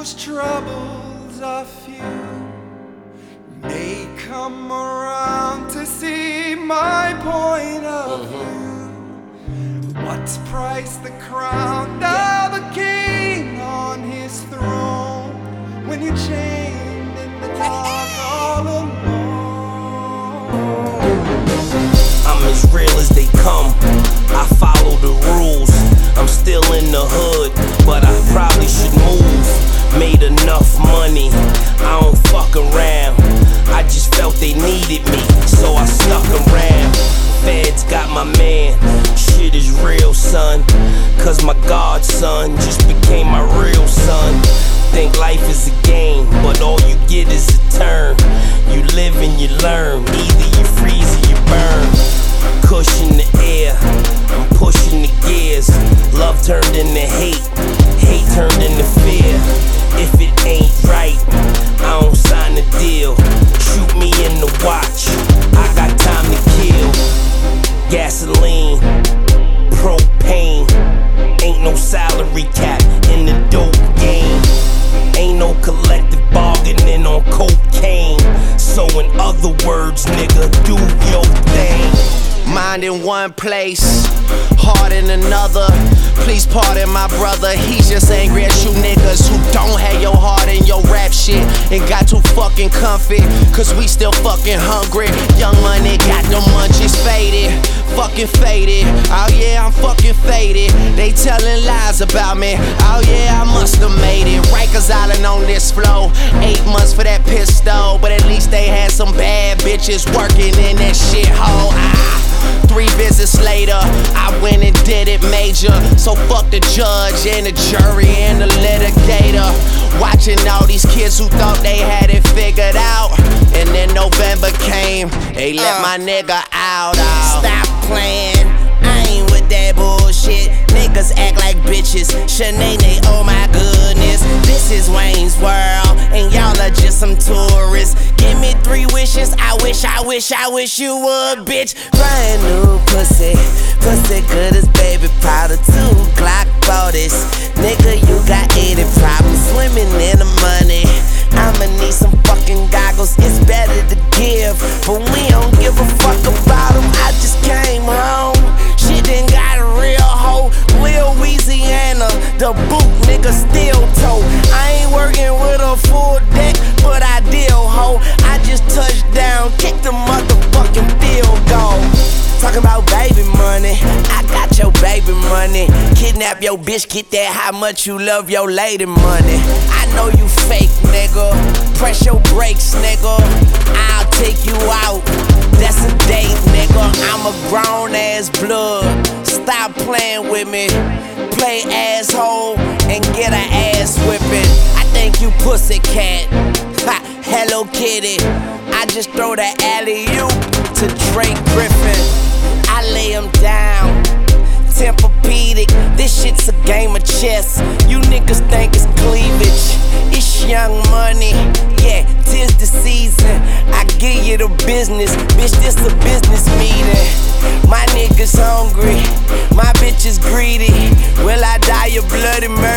whose troubles are few may come around to see my point of view. What price the crown of a king on his throne when you're chained in the dark all alone? I'm as real as they come, I follow the rules. I'm still in the hood, but I probably should move. Made enough money, I don't fuck around. I just felt they needed me, so I stuck around. Feds got my man, shit is real, son. Cause my godson just became my real son. Think life is a game, but all you get is a turn. You live and you learn, either you freeze or you burn. Cushion the air, I'm pushing the gears. Love turned into hate, hate turned into fear. If it ain't right, I don't sign the deal. Shoot me in the watch, I got time to kill. Gasoline, propane, ain't no salary cap in the dope game. Ain't no collective bargaining on cocaine. So in other words, nigga, do your thing. Mind in one place, heart in another. Please pardon my brother, he's just angry at you niggas who don't have your heart in your rap shit and got too fucking comfy, cause we still fucking hungry. Young money got them munchies faded, fucking faded. Oh yeah, I'm fucking faded. They telling lies about me. Oh yeah, I must have made it. Rikers Island on this flow. 8 months for that pistol, but at least they had some bad bitches working in that shithole. 3 visits later, I went and did it major. So fuck the judge and the jury and the litigator. Watching all these kids who thought they had it figured out, and then November came, they let my nigga out. Stop playing, I ain't with that bullshit. Niggas act like bitches, Shanae, oh my goodness. This is Wayne's World, and y'all are just some tourists. Give me 3 wishes, I wish you would, bitch. Brand new pussy, pussy good as baby powder. 2 Glock 40s, nigga you got 80 problems. Swimming in the money, I'ma need some fucking goggles. It's better to give, but we don't give a fuck about them. I just came home, shit done got a real hoe. Lil Louisiana, the boot nigga still tote. I ain't working with a full deck, but I deal ho. I just touched down, kicked the motherfucking field goal. Talking about baby money, I got your baby money. Kidnap your bitch, get that how much you love your lady money. I know you fake, nigga. Press your brakes, nigga. I'll take you out. That's a date, nigga. I'm a grown ass blood. Stop playing with me. Play asshole and get an ass whipping. I think you pussycat. Ha, Hello Kitty. I just throw the alley-oop to Drake Griffin. I lay him down, Tempur-Pedic. This shit's a game of chess. You niggas think it's cleavage. It's Young Money, yeah, 'tis the season. I give you the business, bitch, this a business meeting. My niggas hungry, my bitch is greedy. Will I die a bloody murder?